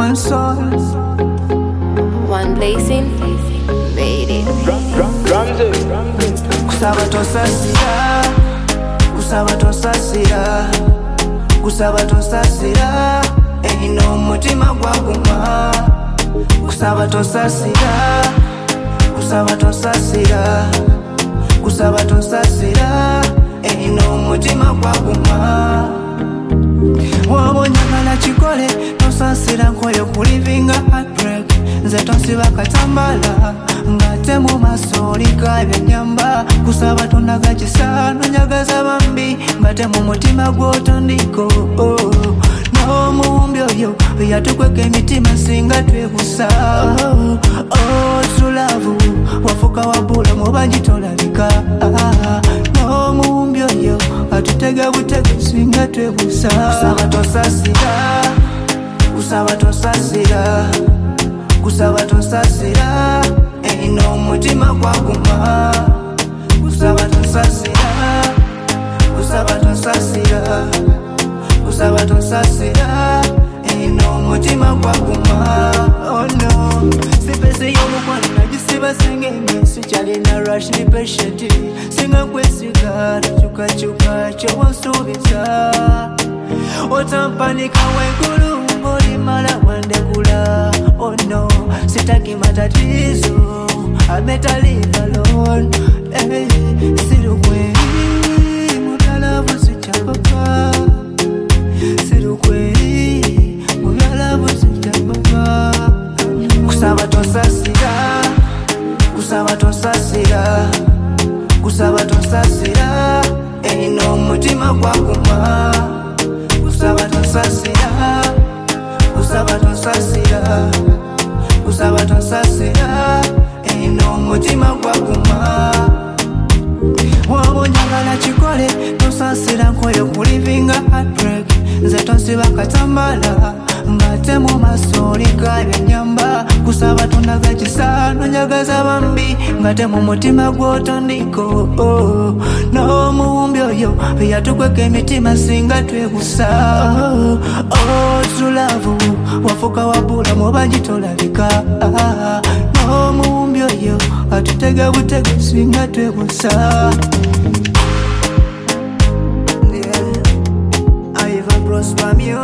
one soul. One blazing, baby. Kusaba tosasira, kusaba tosasira, kusaba tosasira, eno mutima gwaguma. Kusaba tosasira, kusaba tosasira, kusaba tosasira, eno mutima gwaguma. Wabonyagala chikole tosasira nkoyo kulivinga heartbreak. Nze tonsiba katambala ngate mu masoli g'ebyenyamba. Kusaba tondaga kisano njagaza bambi ngate mu mutima gw'otandiko. N'omuwumbi oyo yatukweka emitima singa twebusa. True love wafuka wabula mubanji tolabika. N'omuwumbi oyo atutega butego singa twebusa. Kusaba tosasira, kusaba tosasira, kusaba tosasira, eno mutima gwaguma. Kusaba tosasira, kusaba tosasira, kusaba tosasira, eno mutima gwaguma. Oh no, sipese y'omukwano nagisiba sengenge sikyalina rush ni patient. Singa kwesigala kyukakyuka ky'obusuubiza. Otampanika waigulu ng'olimala wandekula. Oh no, sitaki matatizo, I better leave alone. Hey, sirukweli mutalavu sikyapapa, sirukweli mubyalavu sikyapapa. Kusaba tosasira, kusaba tosasira, kusaba tosasira, eno mutima gwaguma. Kusaba tosasira, kusaba tosasira, kusaba tosasira, eno mutima gwaguma. Wabonyagala chikole tosasira nkoyo kulivinga heartbreak. Nze tonsiba katambala ngate mu masoli g'ebyenyamba. Kusaba tondaga kisano njagaza bambi ngate mu mutima gw'otandiko. N'omuwumbi oyo yatukweka emitima singa twebusa. True love wafuka wabula mubanji tolabika. N'omuwumbi oyo atutega butego singa twebusa. Prosper music.